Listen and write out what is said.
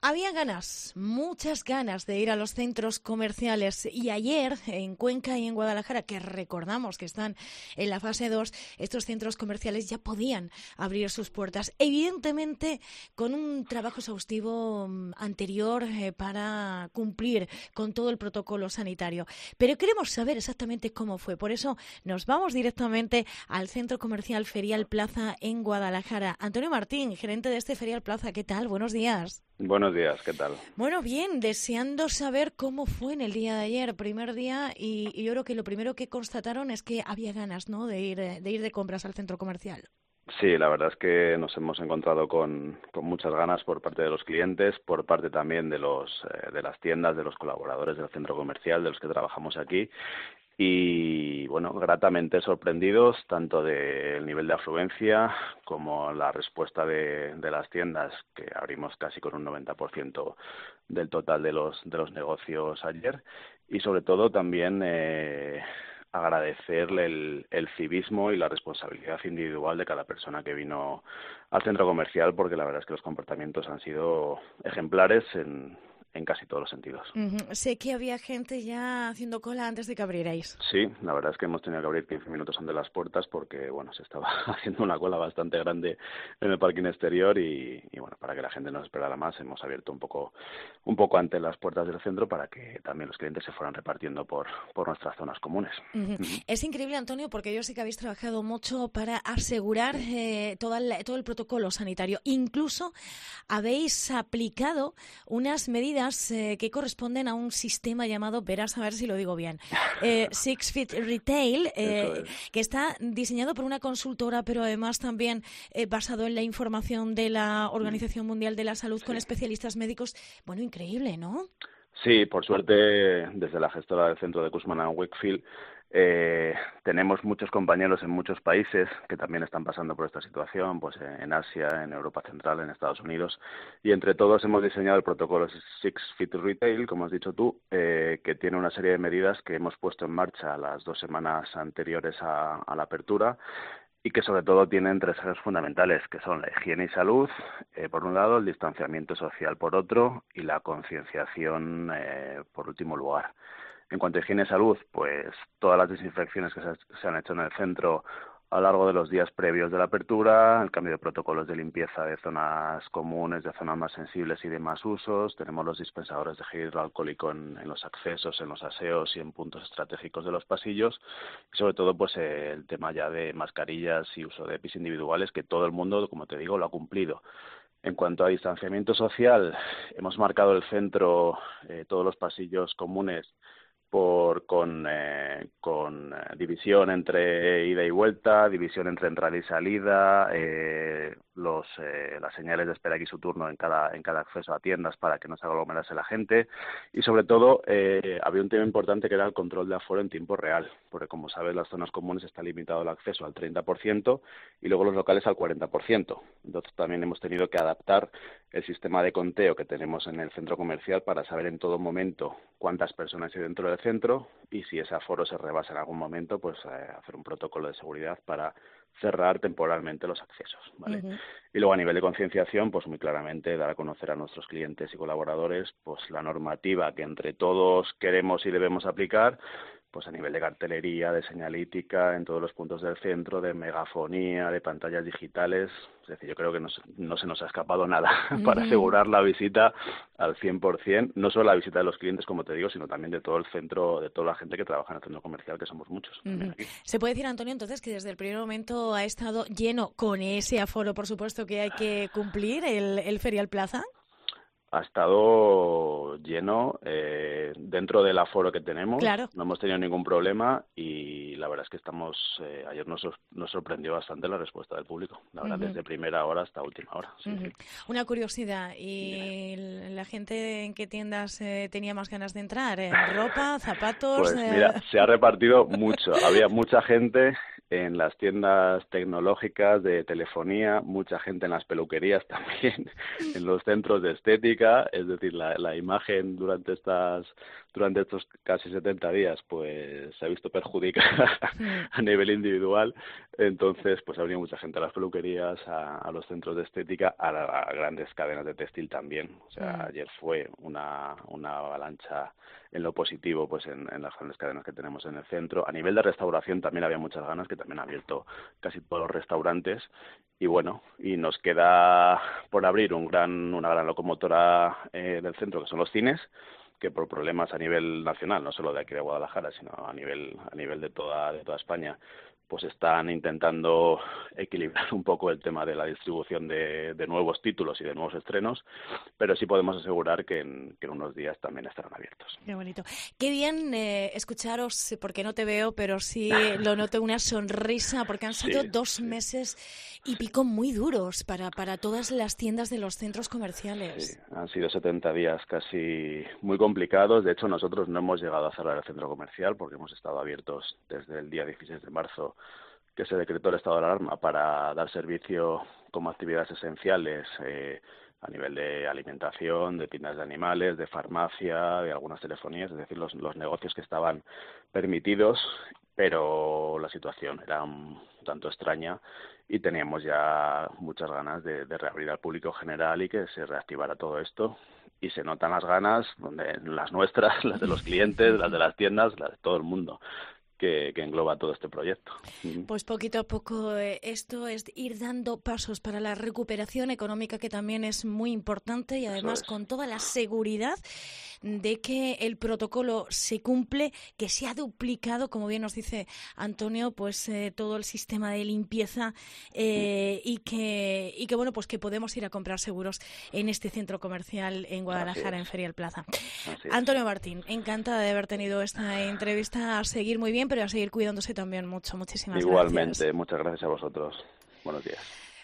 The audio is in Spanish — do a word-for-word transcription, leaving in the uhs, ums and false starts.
Había ganas, muchas ganas de ir a los centros comerciales y ayer en Cuenca y en Guadalajara, que recordamos que están en la fase dos, estos centros comerciales ya podían abrir sus puertas, evidentemente con un trabajo exhaustivo anterior eh, para cumplir con todo el protocolo sanitario. Pero queremos saber exactamente cómo fue, por eso nos vamos directamente al centro comercial Ferial Plaza en Guadalajara. Antonio Martín, gerente de este Ferial Plaza, ¿qué tal? Buenos días. Buenos días, ¿qué tal? Bueno, bien, deseando saber cómo fue en el día de ayer, primer día, y, y yo creo que lo primero que constataron es que había ganas, ¿no?, de ir de ir de compras al centro comercial. Sí, la verdad es que nos hemos encontrado con, con muchas ganas por parte de los clientes, por parte también de los eh, de las tiendas, de los colaboradores del centro comercial, de los que trabajamos aquí. Y bueno, gratamente sorprendidos tanto del nivel de afluencia como la respuesta de, de las tiendas, que abrimos casi con un noventa por ciento del total de los de los negocios ayer, y sobre todo también eh, agradecerle el, el civismo y la responsabilidad individual de cada persona que vino al centro comercial, porque la verdad es que los comportamientos han sido ejemplares en en casi todos los sentidos. Uh-huh. Sé que había gente ya haciendo cola antes de que abrierais. Sí, la verdad es que hemos tenido que abrir quince minutos antes de las puertas porque, bueno, se estaba haciendo una cola bastante grande en el parking exterior y, y bueno, para que la gente no esperara más, hemos abierto un poco un poco antes las puertas del centro para que también los clientes se fueran repartiendo por, por nuestras zonas comunes. Uh-huh. Uh-huh. Es increíble, Antonio, porque yo sé que habéis trabajado mucho para asegurar eh, todo, el, todo el protocolo sanitario. Incluso habéis aplicado unas medidas Eh, que corresponden a un sistema llamado, verás a ver si lo digo bien, eh, Six Feet Retail, eh, es. que está diseñado por una consultora, pero además también eh, basado en la información de la Organización Mundial de la Salud, sí, con especialistas médicos. Bueno, increíble, ¿no? Sí, por suerte, desde la gestora del centro de Cushman and Wakefield, Eh, tenemos muchos compañeros en muchos países que también están pasando por esta situación, pues en Asia, en Europa Central, en Estados Unidos, y entre todos hemos diseñado el protocolo Six Feet Retail, como has dicho tú, eh, que tiene una serie de medidas que hemos puesto en marcha las dos semanas anteriores a, a la apertura, y que sobre todo tienen tres ejes fundamentales, que son la higiene y salud, eh, por un lado, el distanciamiento social por otro, y la concienciación eh, por último lugar. En cuanto a higiene y salud, pues todas las desinfecciones que se, se han hecho en el centro a lo largo de los días previos de la apertura, el cambio de protocolos de limpieza de zonas comunes, de zonas más sensibles y de más usos. Tenemos los dispensadores de gel hidroalcohólico en, en los accesos, en los aseos y en puntos estratégicos de los pasillos. Y sobre todo, pues eh, el tema ya de mascarillas y uso de E P Is individuales, que todo el mundo, como te digo, lo ha cumplido. En cuanto a distanciamiento social, hemos marcado el centro, eh, todos los pasillos comunes, por con, eh, con eh, división entre ida y vuelta, división entre entrada y salida, eh, los eh, las señales de espera aquí su turno en cada en cada acceso a tiendas para que no se aglomerase la gente, y sobre todo eh, había un tema importante que era el control de aforo en tiempo real, porque como sabes las zonas comunes está limitado el acceso al treinta por ciento y luego los locales al cuarenta por ciento. Entonces también hemos tenido que adaptar el sistema de conteo que tenemos en el centro comercial para saber en todo momento cuántas personas hay dentro del centro y si ese aforo se rebasa en algún momento, pues eh, hacer un protocolo de seguridad para cerrar temporalmente los accesos, ¿vale? Uh-huh. Y luego a nivel de concienciación, pues muy claramente dar a conocer a nuestros clientes y colaboradores pues la normativa que entre todos queremos y debemos aplicar, pues a nivel de cartelería, de señalítica, en todos los puntos del centro, de megafonía, de pantallas digitales. Es decir, yo creo que no, no se nos ha escapado nada uh-huh. para asegurar la visita al cien por ciento, no solo la visita de los clientes, como te digo, sino también de todo el centro, de toda la gente que trabaja en el centro comercial, que somos muchos. Uh-huh. Se puede decir, Antonio, entonces, que desde el primer momento ha estado lleno, con ese aforo, por supuesto, que hay que cumplir, el, el Ferial Plaza. Ha estado lleno eh, dentro del aforo que tenemos, claro. No hemos tenido ningún problema y la verdad es que estamos, eh, ayer nos, nos sorprendió bastante la respuesta del público, la verdad, uh-huh. desde primera hora hasta última hora. Sí, uh-huh. sí. Una curiosidad, ¿y yeah. la gente en qué tiendas eh, tenía más ganas de entrar? ¿En ropa, zapatos? Pues mira, se ha repartido mucho, había mucha gente en las tiendas tecnológicas de telefonía, mucha gente en las peluquerías también, en los centros de estética, es decir, la, la imagen durante estas durante estos casi setenta días pues se ha visto perjudicada a nivel individual, entonces pues ha venido mucha gente a las peluquerías, a, a los centros de estética, a, la, a grandes cadenas de textil también, o sea, mm. ayer fue una, una avalancha en lo positivo pues en, en las grandes cadenas que tenemos en el centro. A nivel de restauración también había muchas ganas, que también han abierto casi todos los restaurantes, y bueno, y nos queda por abrir un gran una gran locomotora eh, del centro, que son los cines, que por problemas a nivel nacional, no solo de aquí de Guadalajara, sino a nivel a nivel de toda de toda España, pues están intentando equilibrar un poco el tema de la distribución de, de nuevos títulos y de nuevos estrenos, pero sí podemos asegurar que en, que en unos días también estarán abiertos. Qué bonito. Qué bien eh, escucharos, porque no te veo, pero sí lo noto, una sonrisa, porque han sido sí, dos sí. meses y pico muy duros para, para todas las tiendas de los centros comerciales. Sí, han sido setenta días casi muy complicados. De hecho, nosotros no hemos llegado a cerrar el centro comercial porque hemos estado abiertos desde el día dieciséis de marzo, que se decretó el estado de alarma, para dar servicio como actividades esenciales eh, a nivel de alimentación, de tiendas de animales, de farmacia, de algunas telefonías, es decir, los, los negocios que estaban permitidos, pero la situación era un tanto extraña y teníamos ya muchas ganas de, de reabrir al público general y que se reactivara todo esto. Y se notan las ganas, donde las nuestras, las de los clientes, las de las tiendas, las de todo el mundo. Que, que engloba todo este proyecto. Pues poquito a poco eh, esto es ir dando pasos para la recuperación económica, que también es muy importante, y además es. con toda la seguridad de que el protocolo se cumple, que se ha duplicado, como bien nos dice Antonio, pues eh, todo el sistema de limpieza eh, y que y que bueno, pues que podemos ir a comprar seguros en este centro comercial en Guadalajara, en Ferial Plaza. Antonio Martín, encantada de haber tenido esta entrevista, a seguir muy bien, pero a seguir cuidándose también mucho. Muchísimas Igualmente, gracias. Igualmente, muchas gracias a vosotros. Buenos días.